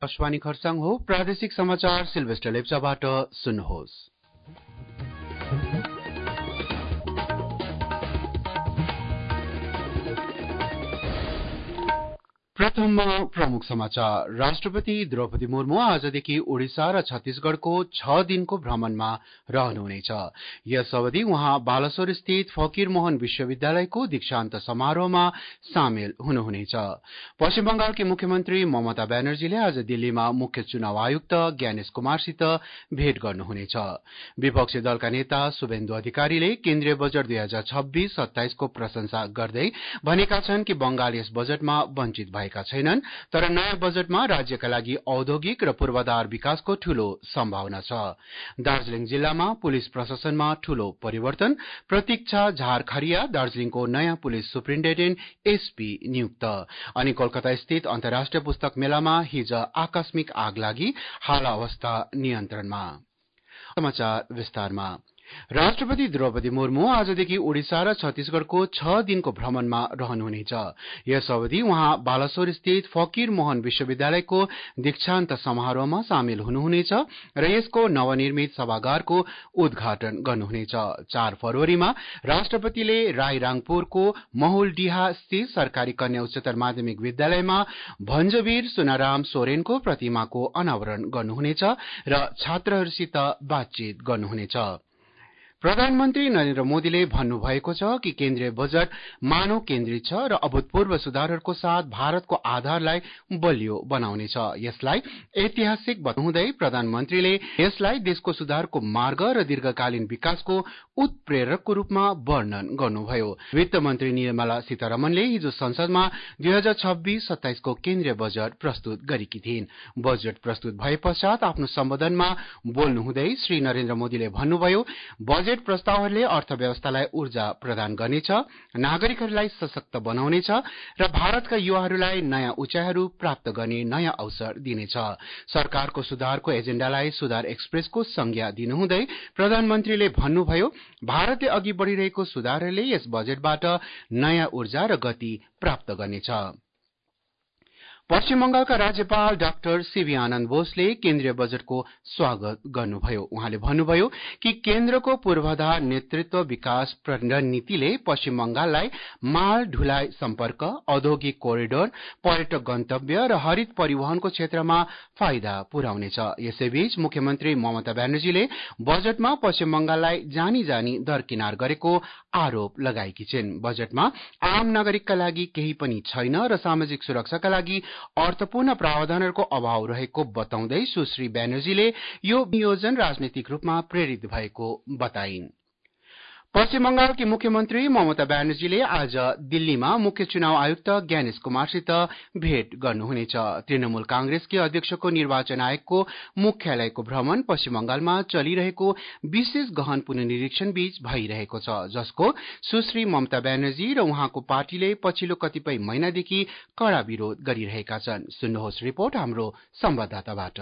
आकाशवाणी खरसाङ हो। प्रादेशिक समाचार सिल्भेस्टर लेप्चाबाट सुन्नुहोस्। प्रथममा प्रमुख समाचार। राष्ट्रपति द्रौपदी मुर्मु आजदेखि ओडिसा र छत्तीसगढ़को 6 दिनको भ्रमणमा रहनुहुनेछ। यस अवधि उहाँ बालासोर स्थित फकीर मोहन विश्वविद्यालयको दीक्षान्त समारोहमा सामेल हुनुहुनेछ। पश्चिम बंगालकी मुख्यमन्त्री ममता ब्यानर्जीले आज दिल्लीमा मुख्य चुनाव आयुक्त ज्ञानेश कुमारसित भेट गर्नुहुनेछ। विपक्षी दलका नेता शुभेन्दु अधिकारीले केन्द्रीय बजेट 2026-27 को प्रशंसा गर्दै भनेका छन् कि बंगाल यस बजेटमा वञ्चित भएका छैनन्, तर नयाँ बजेटमा राज्यका लागि औद्योगिक र पूर्वाधार विकासको ठूलो सम्भावना छ। दार्जीलिङ जिल्लामा पुलिस प्रशासनमा ठूलो परिवर्तन। प्रतीक्षा झारखरिया दार्जीलिङको नयाँ पुलिस सुप्रिन्टेन्डेन्ट एसपी नियुक्त। अनि कोलकाता स्थित अन्तर्राष्ट्रिय पुस्तक मेलामा हिज आकस्मिक आग लागि हाल अवस्था नियन्त्रणमा। समाचार विस्तारमा। राष्ट्रपति द्रौपदी मुर्मु आजदेखि ओडिसा र छत्तीसगढ़को 6 दिनको भ्रमणमा रहनुहुनेछ। यस अवधि उहाँ बालासोर स्थित फकीर मोहन विश्वविद्यालयको दीक्षान्त समारोहमा सामेल हुनुहुनेछ र यसको नवनिर्मित सभागारको उद्घाटन गर्नुहुनेछ। 4 फरवरीमा राष्ट्रपतिले रायरङपुरको महुलडीहा स्थित सरकारी कन्या उच्चतर माध्यमिक विद्यालयमा भञ्जवीर सुनाराम सोरेनको प्रतिमाको अनावरण गर्नुहुनेछ र छात्रहरूसित बातचीत गर्नुहुनेछ। प्रधानमन्त्री नरेन्द्र मोदीले भन्नुभएको छ कि केन्द्रीय बजेट मानव केन्द्रित छ र अभूतपूर्व सुधारहरूको साथ भारतको आधारलाई बलियो बनाउनेछ। यसलाई ऐतिहासिक बताउँदै प्रधानमन्त्रीले यसलाई देशको सुधारको मार्ग र दीर्घकालीन विकासको उत्प्रेरकको रूपमा वर्णन गर्नुभयो। वित्त मन्त्री निर्मला सीतारमणले हिजो संसदमा 2026-27 को केन्द्रीय बजेट प्रस्तुत गरेकी थिइन्। बजेट प्रस्तुत भए पश्चात आफ्नो सम्बोधनमा बोल्नुहुँदै श्री नरेन्द्र मोदीले भन्नुभयो, बजेट प्रस्तावहरूले अर्थव्यवस्थालाई ऊर्जा प्रदान गर्नेछ, नागरिकहरूलाई सशक्त बनाउनेछ र भारतका युवाहरूलाई नयाँ उचाइहरू प्राप्त गर्ने नयाँ अवसर दिनेछ। सरकारको सुधारको एजेण्डालाई सुधार एक्सप्रेसको संज्ञा दिनुहुँदै प्रधानमन्त्रीले भन्नुभयो, भारतले अघि बढ़िरहेको सुधारहरूले यस बजेटबाट नयाँ ऊर्जा र गति प्राप्त गर्नेछ। पश्चिम बंगालका राज्यपाल डाक्टर सीवी आनन्द बोसले केन्द्रीय बजेटको स्वागत गर्नुभयो। उहाँले भन्नुभयो कि केन्द्रको पूर्वाधार नेतृत्व विकास रणनीतिले पश्चिम बंगाललाई माल ढुलाई सम्पर्क, औद्योगिक कोरिडोर, पर्यटक गन्तव्य र हरित परिवहनको क्षेत्रमा फाइदा पुर्याउनेछ। यसैबीच मुख्यमन्त्री ममता ब्यानर्जीले बजेटमा पश्चिम बंगाललाई जानी जानी दरकिनार गरेको आरोप लगाएकी छिन्। बजेटमा आम नागरिकका लागि केही पनि छैन र सामाजिक सुरक्षाका लागि अर्थपूर्ण प्रावधानहरूको अभाव रहेको बताउँदै सुश्री ब्यानर्जीले यो नियोजन राजनैतिक रूपमा प्रेरित भएको बताइन्। पश्चिम बंगालकी मुख्यमन्त्री ममता ब्यानर्जीले आज दिल्लीमा मुख्य चुनाव आयुक्त ज्ञानेश कुमारसित भेट गर्नुहुनेछ। तृणमूल कांग्रेसकी अध्यक्षको निर्वाचन आयोगको मुख्यालयको भ्रमण पश्चिम बंगालमा चलिरहेको विशेष गहन पुनर्निरीक्षण बीच भइरहेको छ, जसको सुश्री ममता ब्यानर्जी र उहाँको पार्टीले पछिल्लो कतिपय महिनादेखि कड़ा विरोध गरिरहेका छन्। सुन्नुहोस् रिपोर्ट हाम्रो संवाददाताबाट।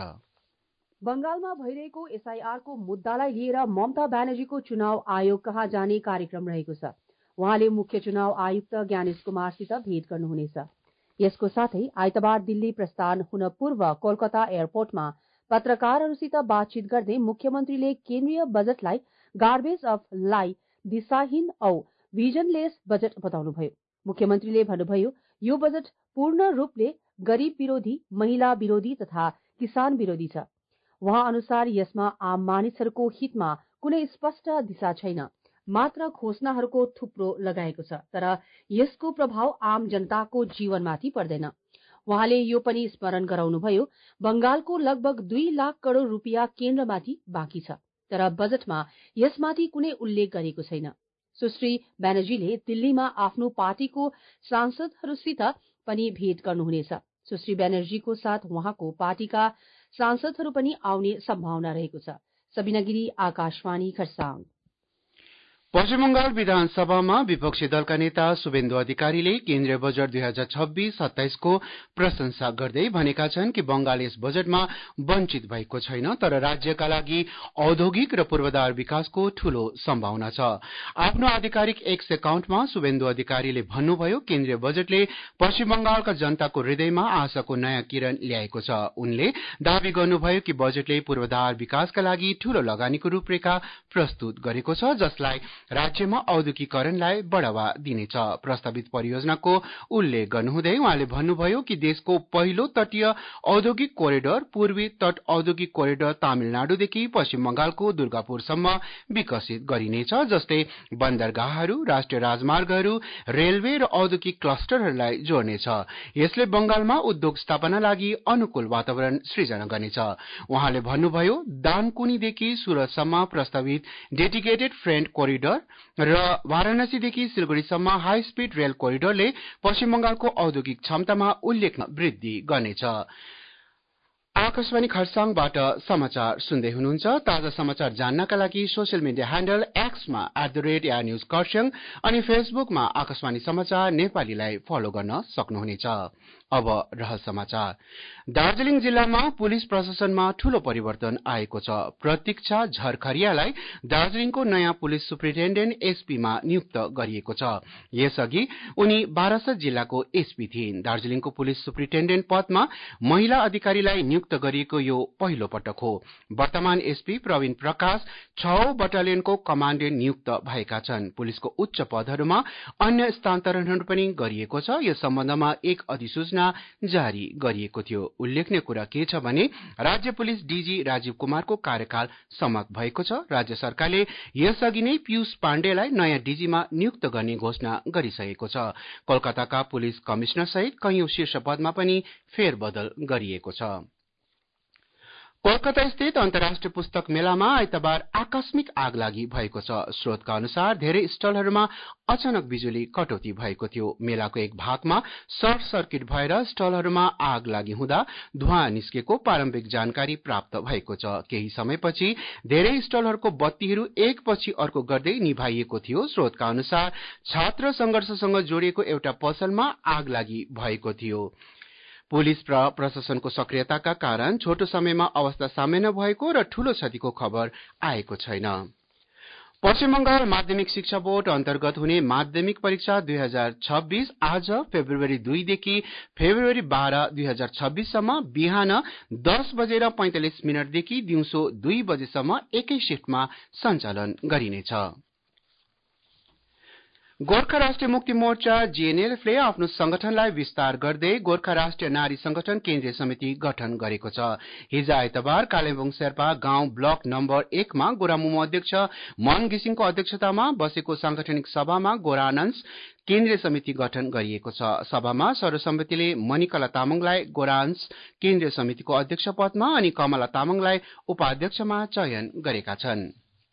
बंगालमा भइरहेको एसआईआरको मुद्दालाई लिएर ममता ब्यानर्जीको चुनाव आयोग कहाँ जाने कार्यक्रम रहेको छ। उहाँले मुख्य चुनाव आयुक्त ज्ञानेश कुमारसित भेट गर्नुहुनेछ। यसको साथै आइतबार दिल्ली प्रस्थान हुन पूर्व कोलकाता एयरपोर्टमा पत्रकारहरूसित बातचीत गर्दै मुख्यमन्त्रीले केन्द्रीय बजेटलाई गार्बेज अफ लाई, दिशाहीन औ भिजनलेस बजेट बताउनुभयो। मुख्यमन्त्रीले भन्नुभयो, यो बजेट पूर्ण रूपले गरीब विरोधी, महिला विरोधी तथा किसान विरोधी छ। उहाँ अनुसार यसमा आम मानिसहरूको हितमा कुनै स्पष्ट दिशा छैन, मात्र घोषणाहरूको थुप्रो लगाएको छ, तर यसको प्रभाव आम जनताको जीवनमाथि पर्दैन। उहाँले यो पनि स्मरण गराउनुभयो, बंगालको लगभग 2 लाख करोड़ रुपियाँ केन्द्रमाथि बाँकी छ, तर बजेटमा यसमाथि कुनै उल्लेख गरेको छैन। सुश्री ब्यानर्जीले दिल्लीमा आफ्नो पार्टीको सांसदहरूसित पनि भेट गर्नुहुनेछ। सुश्री ब्यानर्जीको साथ उहाँको पार्टीका सांसदहरू पनि आउने सम्भावना रहेको छ। सबिना गिरी, आकाशवाणी खरसाङ। पश्चिम बंगाल विधानसभामा विपक्षी दलका नेता शुभेन्दु अधिकारीले केन्द्रीय बजेट 2026-27 को प्रशंसा गर्दै भनेका छन् कि बंगाल यस बजेटमा वञ्चित भएको छैन, तर राज्यका लागि औद्योगिक र पूर्वाधार विकासको ठूलो सम्भावना छ। आफ्नो आधिकारिक एक्स एकाउन्टमा शुभेन्दु अधिकारीले भन्नुभयो, केन्द्रीय बजेटले पश्चिम बंगालका जनताको हृदयमा आशाको नयाँ किरण ल्याएको छ। उनले दावी गर्नुभयो कि बजेटले पूर्वाधार विकासका लागि ठूलो लगानीको रूपरेखा प्रस्तुत गरेको छ, जसलाई राज्यमा औद्योगिकरणलाई बढ़ावा दिनेछ। प्रस्तावित परियोजनाको उल्लेख गर्नुहुँदै उहाँले भन्नुभयो कि देशको पहिलो तटीय औद्योगिक कोरिडोर पूर्वी तट औद्योगिक कोरिडोर तमिलनाडुदेखि पश्चिम बंगालको दुर्गापुरसम्म विकसित गरिनेछ, जसले बन्दरगाहहरू, राष्ट्रिय राजमार्गहरू, रेलवे र औद्योगिक क्लस्टरहरूलाई जोड्नेछ। यसले बंगालमा उद्योग स्थापना लागि अनुकूल वातावरण सृजना गर्नेछ। उहाँले भन्नुभयो, दानकुनीदेखि सुरतसम्म प्रस्तावित डेडिकेटेड फ्रेट कोरिडोर र वाराणसीदेखि सिलगढ़ीसम्म हाई स्पीड रेल कोरिडोरले पश्चिम बंगालको औद्योगिक क्षमतामा उल्लेखनीय वृद्धि गर्नेछ। आकाशवाणी खरसाङबाट समाचार सुन्दै हुनुहुन्छ। ताजा समाचार जान्नका लागि सोशल मिडिया ह्यान्डल एक्समा @AirNews खरसाङ अनि फेसबुकमा आकाशवाणी समाचार नेपालीलाई फलो गर्न सक्नुहुनेछ। अब रह समाचार। दार्जीलिङ जिल्लामा पुलिस प्रशासनमा ठूलो परिवर्तन आएको छ। प्रतीक्षा झरखरियालाई दार्जीलिङको नयाँ पुलिस सुप्रिन्टेण्डेन्ट एसपी मा नियुक्त गरिएको छ। यसअघि उनी बारासत जिल्लाको एसपी थिइन्। दार्जीलिङको पुलिस सुप्रिन्टेण्डेन्ट पदमा महिला अधिकारीलाई नियुक्त गरिएको यो पहिलो पटक हो। वर्तमान एसपी प्रवीण प्रकाश 6औं बटालियनको कमाण्डेन्ट नियुक्त भएका छन्। पुलिसको उच्च पदहरूमा अन्य स्थानान्तरणहरू पनि गरिएको छ। यस सम्बन्धमा एक अधिसूचना जारी गरिएको थियो। उल्लेखनीय कुरा के छ भने राज्य पुलिस डीजी राजीव कुमारको कार्यकाल समाप्त भएको छ। राज्य सरकारले यसअघि नै पीयूष पाण्डेलाई नयाँ डीजीमा नियुक्त गर्ने घोषणा गरिसकेको छ। कोलकाताका पुलिस कमिश्नर सहित कैयौं शीर्ष पदमा पनि फेरबदल गरिएको छ। कोलकाता स्थित अन्तर्राष्ट्रिय पुस्तक मेलामा आइतबार आकस्मिक आगलागी भएको छ। स्रोतका अनुसार धेरै स्टलहरूमा अचानक बिजुली कटौती भएको थियो। मेलाको एक भागमा सर्ट सर्किट भएर स्टलहरूमा आग लागि हुँदा धुवाँ निस्केको प्रारम्भिक जानकारी प्राप्त भएको छ। केही समयपछि धेरै स्टलहरूको बत्तीहरू एकपछि अर्को गर्दै निभाइएको थियो। स्रोतका अनुसार छात्र संघर्षसँग जोडिएको एउटा पसलमा आग लागि भएको थियो। पुलिस र प्रशासनको सक्रियताका कारण छोटो समयमा अवस्था सामान्य भएको र ठूलो क्षतिको खबर आएको छैन। पश्चिम बंगाल माध्यमिक शिक्षा बोर्ड अन्तर्गत हुने माध्यमिक परीक्षा 2026 आज फेब्रुअरी 2 देखि फेब्रुअरी 12, 2026 सम्म बिहान 10:45 देखि दिउँसो 2 बजेसम्म एकै शिफ्टमा सञ्चालन गरिनेछ। गोर्खा राष्ट्रिय मुक्ति मोर्चा जीएनएलएफले आफ्नो संगठनलाई विस्तार गर्दै गोर्खा राष्ट्रिय नारी संगठन केन्द्रीय समिति गठन गरेको छ। हिज आइतबार कालेबुङ शेर्पा गाउँ ब्लक नम्बर 1 मा गोरामुमो अध्यक्ष मन घिसिङको अध्यक्षतामा बसेको सांगठनिक सभामा गोरानन्स केन्द्रीय समिति गठन गरिएको छ। सभामा सर्वसम्मतिले मणिकला तामाङलाई गोरान्स केन्द्रीय समितिको अध्यक्ष पदमा अनि कमला तामाङलाई उपाध्यक्षमा चयन गरेका छन्।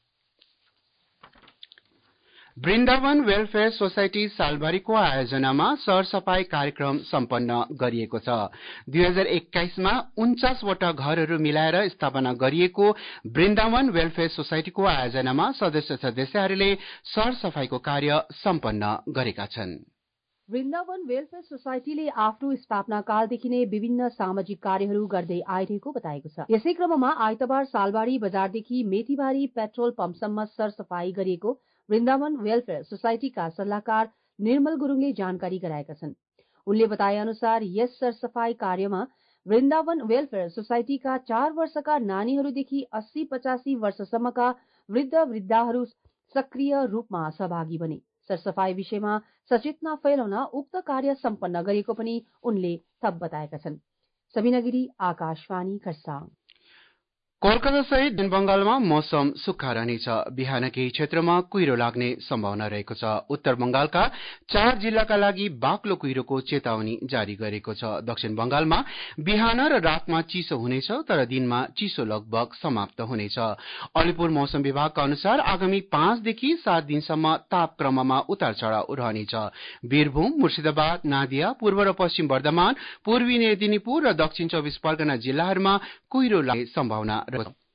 वृन्दावन वेलफेयर सोसाइटी सालबारीको आयोजनामा सरसफाई कार्यक्रम सम्पन्न गरिएको छ। 2021 मा 49 वटा घरहरू मिलाएर स्थापना गरिएको वृन्दावन वेलफेयर सोसाइटीको आयोजनामा सदस्यहरूले सरसफाईको कार्य सम्पन्न गरेका छन्। वृन्दावन वेलफेयर सोसाइटीले आफ्नो स्थापना कालदेखि नै विभिन्न सामाजिक कार्यहरू गर्दै आइरहेको बताएको छ। यसै क्रममा आइतबार सालबारी बजारदेखि मेथीबारी पेट्रोल पम्पसम्म सरसफाई गरिएको वृन्दावन वेलफेयर सोसाइटीका सल्लाहकार निर्मल गुरुङले जानकारी गराएका छन्। उनले बताए अनुसार यस सरसफाई कार्यमा वृन्दावन वेलफेयर सोसाइटीका 4 वर्षका नानीहरूदेखि 80-85 वर्षसम्मका वृद्ध-वृद्धाहरू सक्रिय रूपमा सहभागी बने। सरसफाई विषयमा सचेतना फैलाउन उक्त कार्य सम्पन्न गरिएको पनि उनले थप बताएका छन्। सबिना गिरी, आकाशवाणी खरसाङ। कोलकाता सहित दक्षिण बंगालमा मौसम सुक्खा रहनेछ। बिहान केही क्षेत्रमा कुहिरो लाग्ने सम्भावना रहेको छ। उत्तर बंगालका 4 जिल्लाका लागि बाक्लो कुहिरोको चेतावनी जारी गरेको छ। दक्षिण बंगालमा बिहान र रातमा चिसो हुनेछ, तर दिनमा चिसो लगभग समाप्त हुनेछ। अलिपुर मौसम विभागका अनुसार आगामी 5 देखि 7 दिनसम्म तापक्रममा उतार चढ़ाव रहनेछ। वीरभूम, मुर्शिदाबाद, नादिया, पूर्व र पश्चिम वर्धमान, पूर्वी मेदिनीपुर र दक्षिण 24 परगना जिल्लाहरूमा कुहिरो लाग्ने सम्भावना।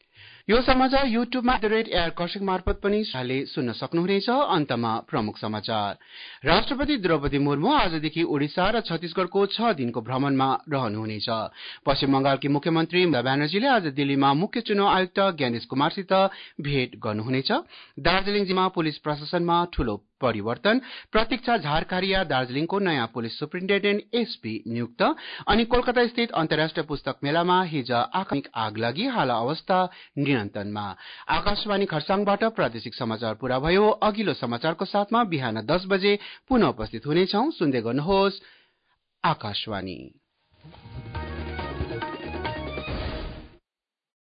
यो समाचार युट्युबमा @एयरकर्सिङ मार्फत पनि सुन्न सक्नुहुनेछ। अन्तमा प्रमुख समाचार। राष्ट्रपति द्रौपदी मुर्मु आजदेखि ओडिसा र छत्तीसगढ़को 6 दिनको भ्रमणमा रहनुहुनेछ। पश्चिम बंगालकी मुख्यमन्त्री ममता ब्यानर्जीले आज दिल्लीमा मुख्य चुनाव आयुक्त ज्ञानेश कुमारसित भेट गर्नुहुनेछ। दार्जीलिङ जिल्लामा पुलिस प्रशासनमा ठूलो परिवर्तन, प्रतीक्षा झारकारिया दार्जीलिङको नयाँ पुलिस सुप्रिन्टेन्डेन्ट एसपी नियुक्त अनि कोलकाता स्थित अन्तर्राष्ट्रिय पुस्तक मेलामा हिज आकस्मिक आग लागि हाल अवस्था नियन्त्रणमा। आकाशवाणी खरसाङबाट प्रादेशिक समाचार पूरा भयो। अघिल्लो समाचारको साथमा बिहान 10 बजे पुनः उपस्थित हुनेछौं। सुन्दै गर्नुहोस् आकाशवाणी।